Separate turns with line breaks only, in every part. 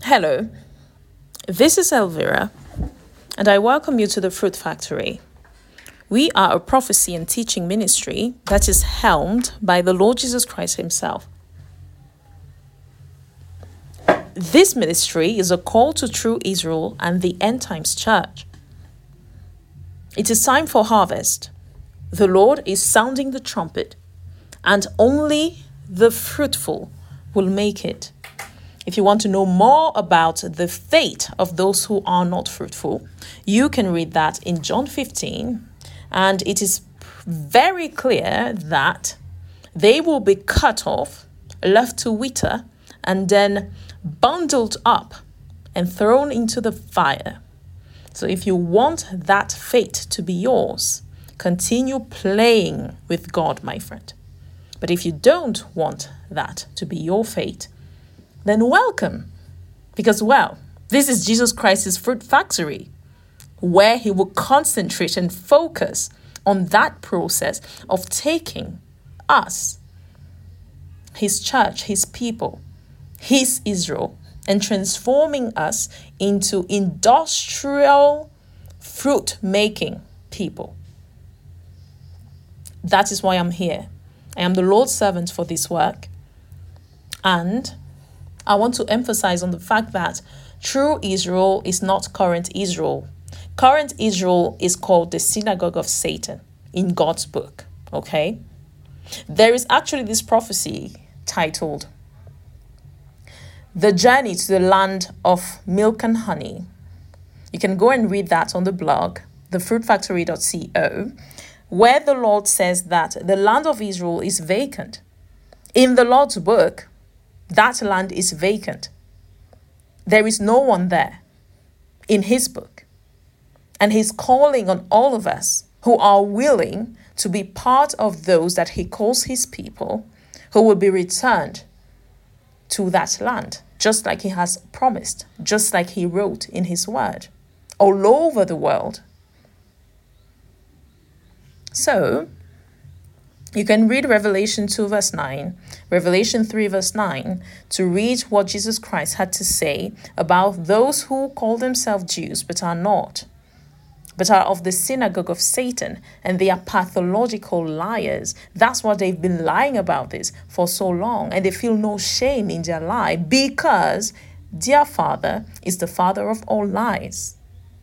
Hello, this is Elvira, and I welcome you to the Fruit Factory. We are a prophecy and teaching ministry that is helmed by the Lord Jesus Christ himself. This ministry is a call to true Israel and the end times church. It is time for harvest. The Lord is sounding the trumpet, and only the fruitful will make it. If you want to know more about the fate of those who are not fruitful, you can read that in John 15. And it is very clear that they will be cut off, left to wither, and then bundled up and thrown into the fire. So if you want that fate to be yours, continue playing with God, my friend. But if you don't want that to be your fate, then welcome. Because, this is Jesus Christ's Fruit Factory, where he will concentrate and focus on that process of taking us, his church, his people, his Israel, and transforming us into industrial fruit-making people. That is why I'm here. I am the Lord's servant for this work. And I want to emphasize on the fact that true Israel is not current Israel. Current Israel is called the synagogue of Satan in God's book, okay? There is actually this prophecy titled, The Journey to the Land of Milk and Honey. You can go and read that on the blog, thefruitfactory.co, where the Lord says that the land of Israel is vacant. In the Lord's book, that land is vacant. There is no one there in his book. And he's calling on all of us who are willing to be part of those that he calls his people, who will be returned to that land, just like he has promised, just like he wrote in his word, all over the world. So, you can read Revelation 2 verse 9, Revelation 3 verse 9 to read what Jesus Christ had to say about those who call themselves Jews but are not, but are of the synagogue of Satan, and they are pathological liars. That's what they've been lying about this for so long, and they feel no shame in their lie because their father is the father of all lies.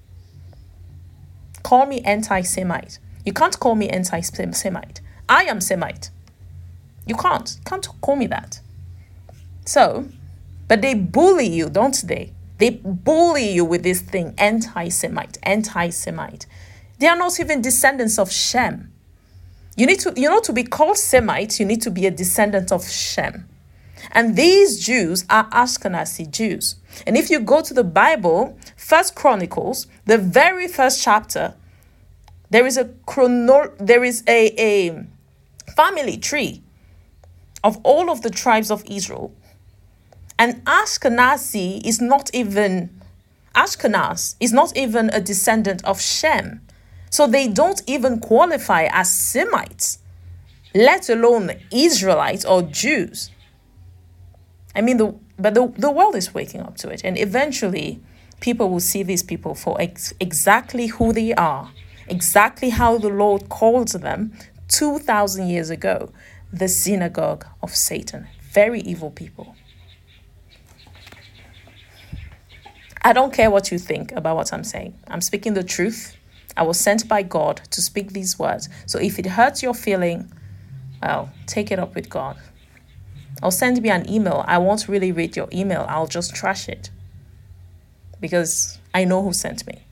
Call me anti-Semite. You can't call me anti-Semite. I am Semite. You can't call me that. So, but they bully you, don't they? They bully you with this thing, anti-Semite. They are not even descendants of Shem. To be called Semite, you need to be a descendant of Shem. And these Jews are Ashkenazi Jews. And if you go to the Bible, First Chronicles, the very first chapter, there is a family tree of all of the tribes of Israel. And Ashkenaz is not even a descendant of Shem. So they don't even qualify as Semites, let alone Israelites or Jews. I mean, the world is waking up to it. And eventually, people will see these people for exactly who they are, exactly how the Lord called them 2,000 years ago, the synagogue of Satan. Very evil people. I don't care what you think about what I'm saying. I'm speaking the truth. I was sent by God to speak these words. So if it hurts your feeling, take it up with God. Or send me an email. I won't really read your email. I'll just trash it. Because I know who sent me.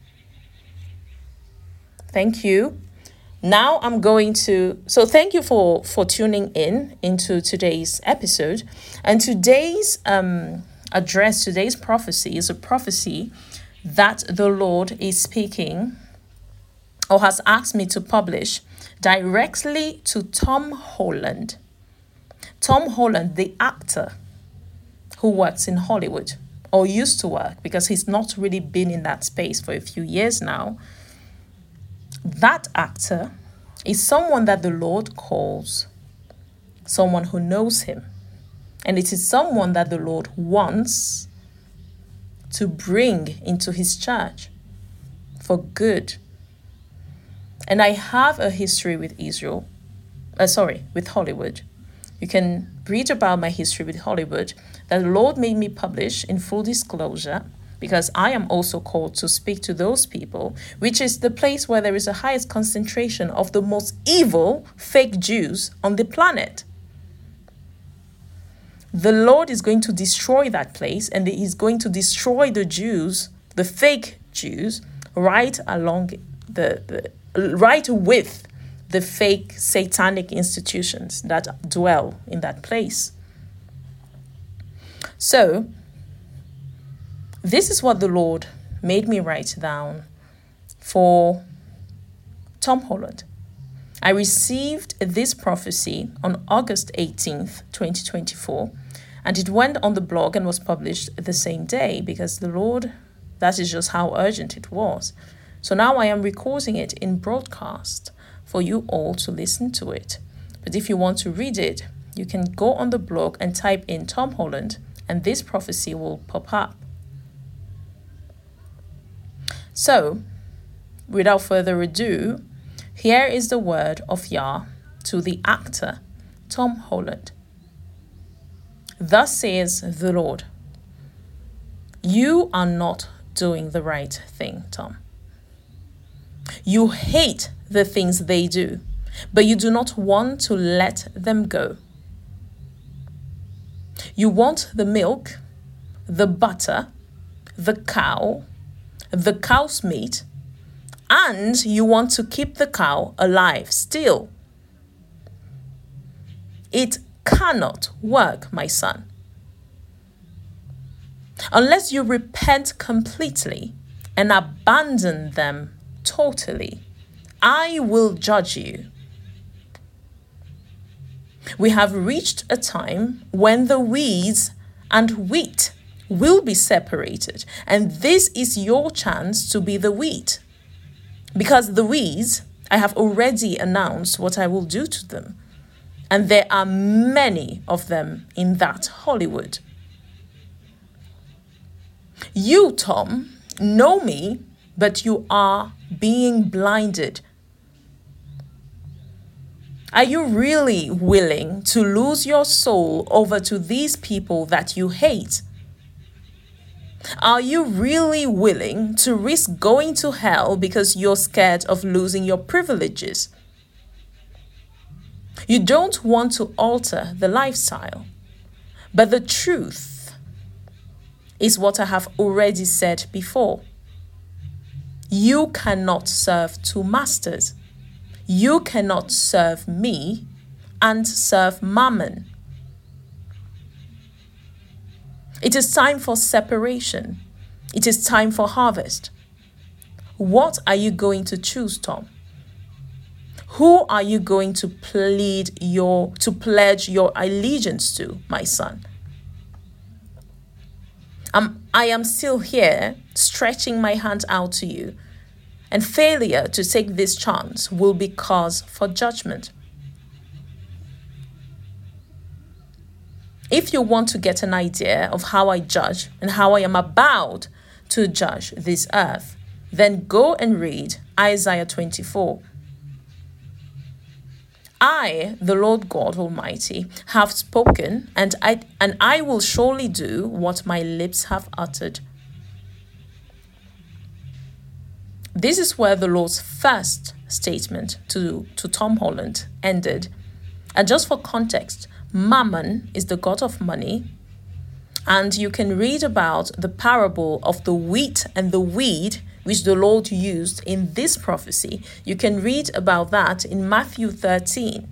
Thank you. Now I'm going to... So thank you for tuning into today's episode. And today's today's prophecy is a prophecy that the Lord is speaking or has asked me to publish directly to Tom Holland. Tom Holland, the actor who works in Hollywood or used to work, because he's not really been in that space for a few years now. That actor is someone that the Lord calls someone who knows him. And it is someone that the Lord wants to bring into his church for good. And I have a history with with Hollywood. You can read about my history with Hollywood that the Lord made me publish in full disclosure, because I am also called to speak to those people, which is the place where there is the highest concentration of the most evil fake Jews on the planet. The Lord is going to destroy that place, and he's going to destroy the Jews, the fake Jews, right with the fake satanic institutions that dwell in that place. So, this is what the Lord made me write down for Tom Holland. I received this prophecy on August 18th, 2024, and it went on the blog and was published the same day, because the Lord, that is just how urgent it was. So now I am recording it in broadcast for you all to listen to it. But if you want to read it, you can go on the blog and type in Tom Holland, and this prophecy will pop up. So, without further ado, here is the word of Yah to the actor, Tom Holland. Thus says the Lord, you are not doing the right thing, Tom. You hate the things they do, but you do not want to let them go. You want the milk, the butter, the cow's meat, and you want to keep the cow alive still. It cannot work, my son. Unless you repent completely and abandon them totally, I will judge you. We have reached a time when the weeds and wheat will be separated, and this is your chance to be the wheat. Because the weeds, I have already announced what I will do to them, and there are many of them in that Hollywood. You, Tom, know me, but you are being blinded. Are you really willing to lose your soul over to these people that you hate? Are you really willing to risk going to hell because you're scared of losing your privileges? You don't want to alter the lifestyle, but the truth is what I have already said before. You cannot serve two masters. You cannot serve me and serve Mammon. It is time for separation. It is time for harvest. What are you going to choose, Tom? Who are you going to pledge your allegiance to, my son? I am still here, stretching my hand out to you, and failure to take this chance will be cause for judgment. If you want to get an idea of how I judge and how I am about to judge this earth, then go and read Isaiah 24. I, the Lord God Almighty, have spoken, and I will surely do what my lips have uttered. This is where the Lord's first statement to Tom Holland ended. And just for context, Mammon is the god of money, and you can read about the parable of the wheat and the weed which the Lord used in this prophecy. You can read about that in Matthew 13.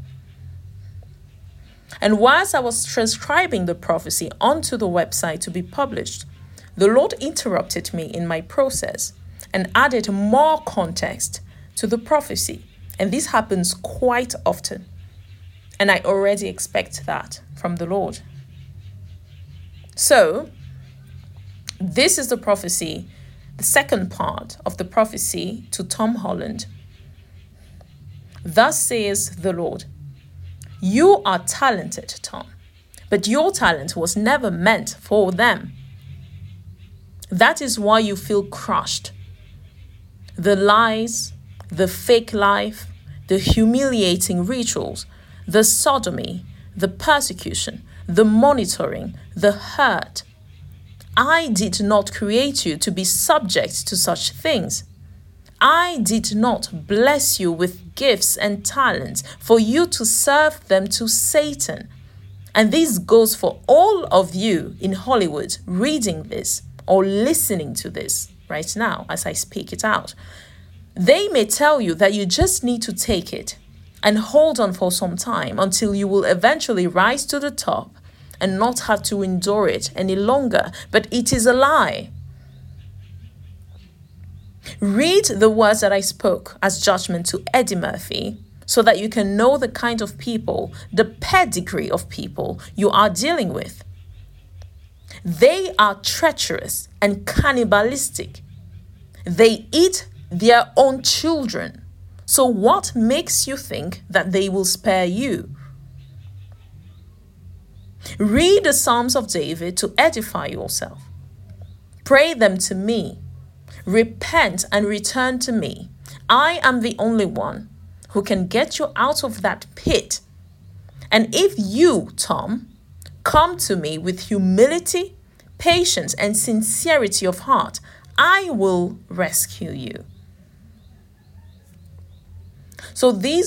And whilst I was transcribing the prophecy onto the website to be published, the Lord interrupted me in my process and added more context to the prophecy. And this happens quite often. And I already expect that from the Lord. So, this is the prophecy, the second part of the prophecy to Tom Holland. Thus says the Lord, you are talented, Tom, but your talent was never meant for them. That is why you feel crushed. The lies, the fake life, the humiliating rituals, the sodomy, the persecution, the monitoring, the hurt. I did not create you to be subject to such things. I did not bless you with gifts and talents for you to serve them to Satan. And this goes for all of you in Hollywood reading this or listening to this right now as I speak it out. They may tell you that you just need to take it and hold on for some time until you will eventually rise to the top and not have to endure it any longer. But it is a lie. Read the words that I spoke as judgment to Eddie Murphy so that you can know the kind of people, the pedigree of people you are dealing with. They are treacherous and cannibalistic. They eat their own children. So what makes you think that they will spare you? Read the Psalms of David to edify yourself. Pray them to me. Repent and return to me. I am the only one who can get you out of that pit. And if you, Tom, come to me with humility, patience, and sincerity of heart, I will rescue you. So this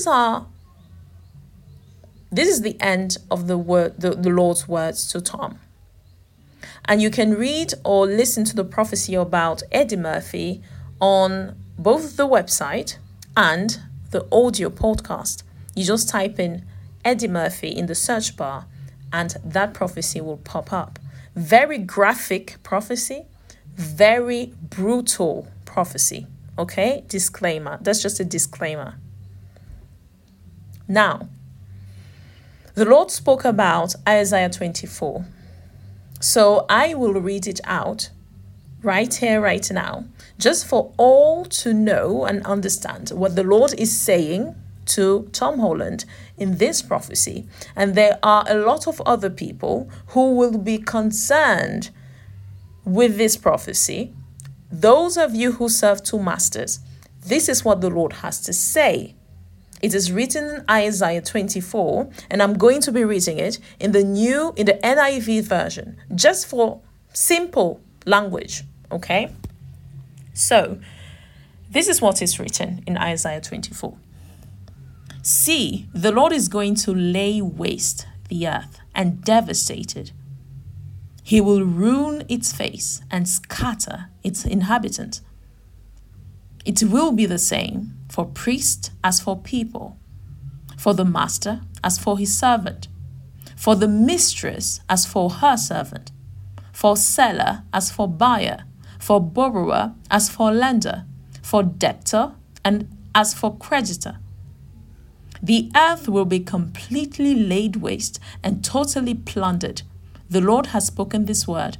is the end of the Lord's words to Tom. And you can read or listen to the prophecy about Eddie Murphy on both the website and the audio podcast. You just type in Eddie Murphy in the search bar and that prophecy will pop up. Very graphic prophecy, very brutal prophecy. Okay? Disclaimer. That's just a disclaimer. Now, the Lord spoke about Isaiah 24. So I will read it out right here, right now, just for all to know and understand what the Lord is saying to Tom Holland in this prophecy. And there are a lot of other people who will be concerned with this prophecy. Those of you who serve two masters, this is what the Lord has to say. It is written in Isaiah 24, and I'm going to be reading it in the NIV version, just for simple language, okay? So, this is what is written in Isaiah 24. See, the Lord is going to lay waste the earth and devastate it. He will ruin its face and scatter its inhabitants. It will be the same for priest as for people, for the master as for his servant, for the mistress as for her servant, for seller as for buyer, for borrower as for lender, for debtor and as for creditor. The earth will be completely laid waste and totally plundered. The Lord has spoken this word.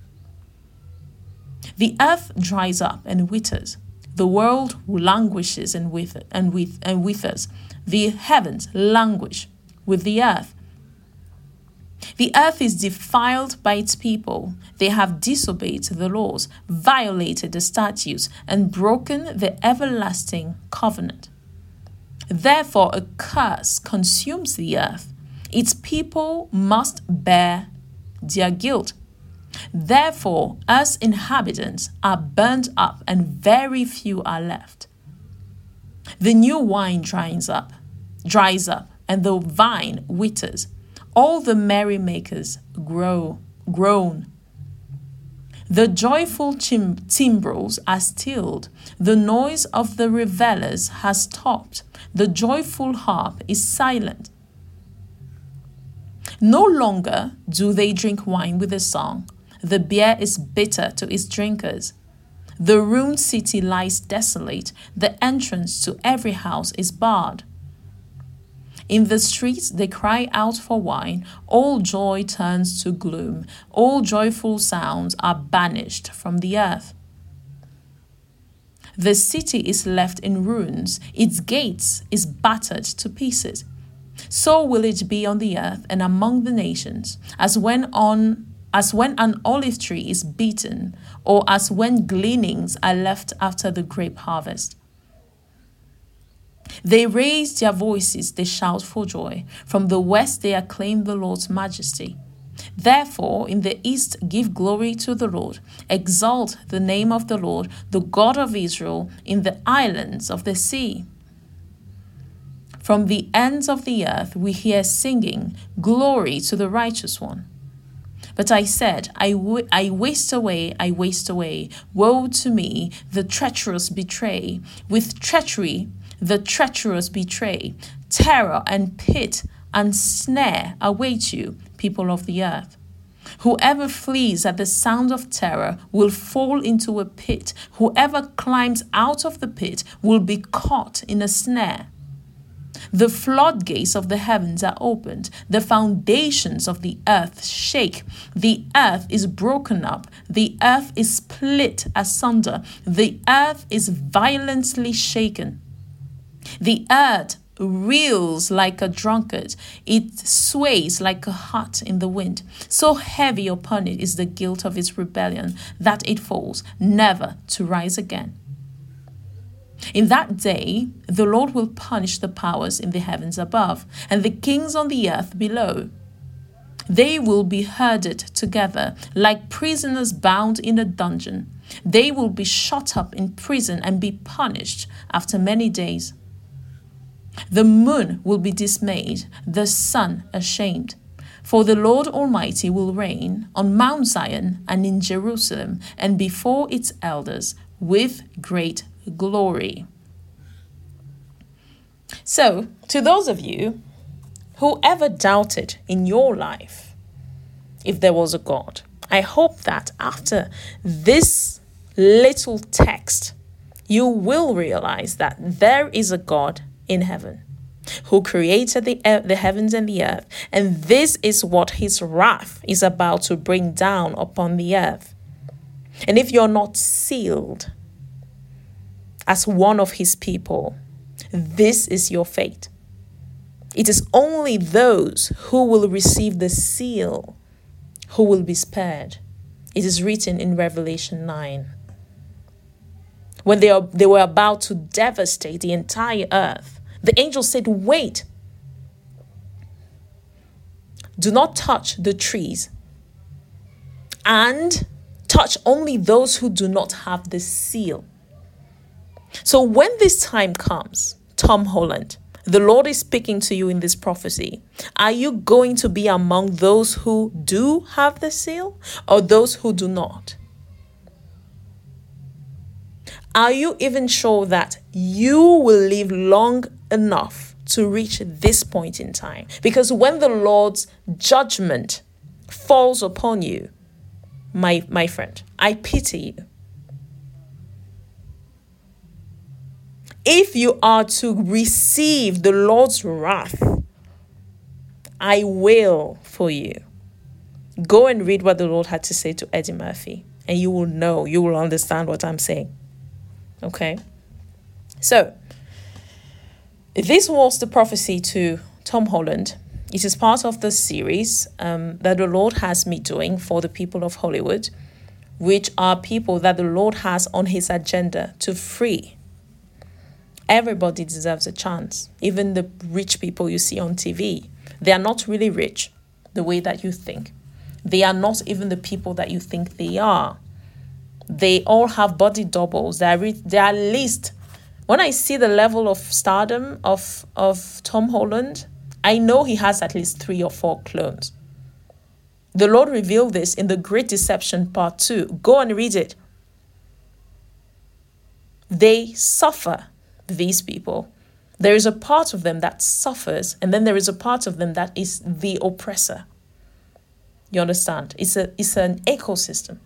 The earth dries up and withers. The world languishes and withers. The heavens languish with the earth. The earth is defiled by its people. They have disobeyed the laws, violated the statutes, and broken the everlasting covenant. Therefore, a curse consumes the earth. Its people must bear their guilt. Therefore, us inhabitants are burned up and very few are left. The new wine dries up, and the vine withers. All the merrymakers groan. The joyful timbrels are stilled. The noise of the revelers has stopped. The joyful harp is silent. No longer do they drink wine with a song. The beer is bitter to its drinkers. The ruined city lies desolate. The entrance to every house is barred. In the streets they cry out for wine. All joy turns to gloom. All joyful sounds are banished from the earth. The city is left in ruins. Its gates is battered to pieces. So will it be on the earth and among the nations, as when on as when an olive tree is beaten, or as when gleanings are left after the grape harvest. They raise their voices, they shout for joy. From the west they acclaim the Lord's majesty. Therefore, in the east give glory to the Lord. Exalt the name of the Lord, the God of Israel, in the islands of the sea. From the ends of the earth we hear singing, glory to the righteous one. But I said, I waste away. Woe to me, the treacherous betray. With treachery, the treacherous betray. Terror and pit and snare await you, people of the earth. Whoever flees at the sound of terror will fall into a pit. Whoever climbs out of the pit will be caught in a snare. The floodgates of the heavens are opened. The foundations of the earth shake. The earth is broken up. The earth is split asunder. The earth is violently shaken. The earth reels like a drunkard. It sways like a heart in the wind. So heavy upon it is the guilt of its rebellion that it falls, never to rise again. In that day, the Lord will punish the powers in the heavens above and the kings on the earth below. They will be herded together like prisoners bound in a dungeon. They will be shut up in prison and be punished after many days. The moon will be dismayed, the sun ashamed. For the Lord Almighty will reign on Mount Zion and in Jerusalem and before its elders with great glory. So, to those of you who ever doubted in your life if there was a God, I hope that after this little text, you will realize that there is a God in heaven who created the heavens and the earth, and this is what his wrath is about to bring down upon the earth. And if you're not sealed as one of his people, this is your fate. It is only those who will receive the seal who will be spared. It is written in Revelation 9. When they were about to devastate the entire earth, the angel said, wait, do not touch the trees and touch only those who do not have the seal. So when this time comes, Tom Holland, the Lord is speaking to you in this prophecy. Are you going to be among those who do have the seal or those who do not? Are you even sure that you will live long enough to reach this point in time? Because when the Lord's judgment falls upon you, my friend, I pity you. If you are to receive the Lord's wrath, I wail for you. Go and read what the Lord had to say to Eddie Murphy, and you will know, you will understand what I'm saying. Okay? So, this was the prophecy to Tom Holland. It is part of the series that the Lord has me doing for the people of Hollywood, which are people that the Lord has on his agenda to free. Everybody deserves a chance. Even the rich people you see on TV, they are not really rich the way that you think. They are not even the people that you think they are. They all have body doubles. They are at least, when I see the level of stardom of Tom Holland, I know he has at least 3 or 4 clones. The Lord revealed this in The Great Deception Part 2. Go and read it. They suffer, these people. There is a part of them that suffers, and then there is a part of them that is the oppressor. You understand? It's an ecosystem.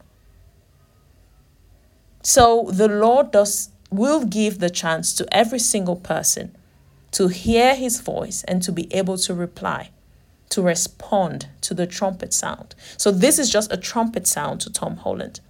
So the Lord will give the chance to every single person to hear his voice and to be able to reply, to respond to the trumpet sound. So this is just a trumpet sound to Tom Holland.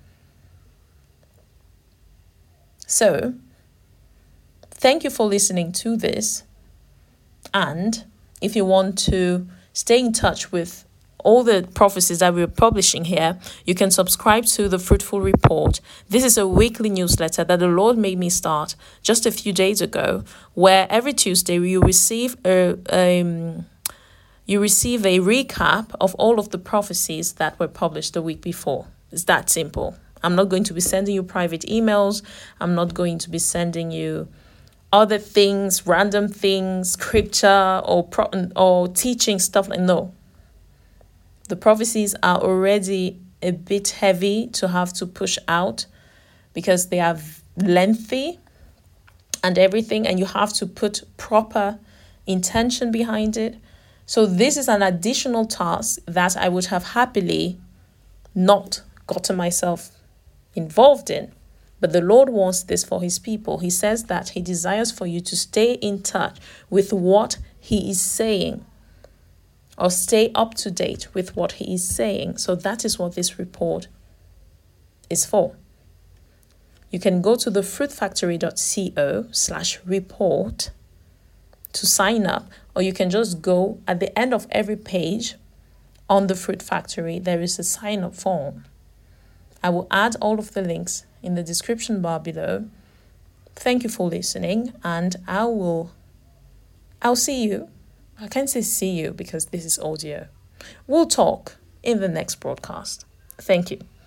So, thank you for listening to this. And if you want to stay in touch with all the prophecies that we're publishing here, you can subscribe to the Fruitful Report. This is a weekly newsletter that the Lord made me start just a few days ago, where every Tuesday you receive a recap of all of the prophecies that were published the week before. It's that simple. I'm not going to be sending you private emails. I'm not going to be sending you other things, random things, scripture or teaching stuff. No. The prophecies are already a bit heavy to have to push out because they are lengthy and everything, and you have to put proper intention behind it. So this is an additional task that I would have happily not gotten myself involved in. But the Lord wants this for his people. He says that he desires for you to stay in touch with what he is saying, or stay up to date with what he is saying. So that is what this report is for. You can go to thefruitfactory.co/report to sign up, or you can just go at the end of every page on the Fruit Factory. There is a sign up form. I will add all of the links in the description bar below. Thank you for listening, and I'll see you. I can't say see you because this is audio. We'll talk in the next broadcast. Thank you.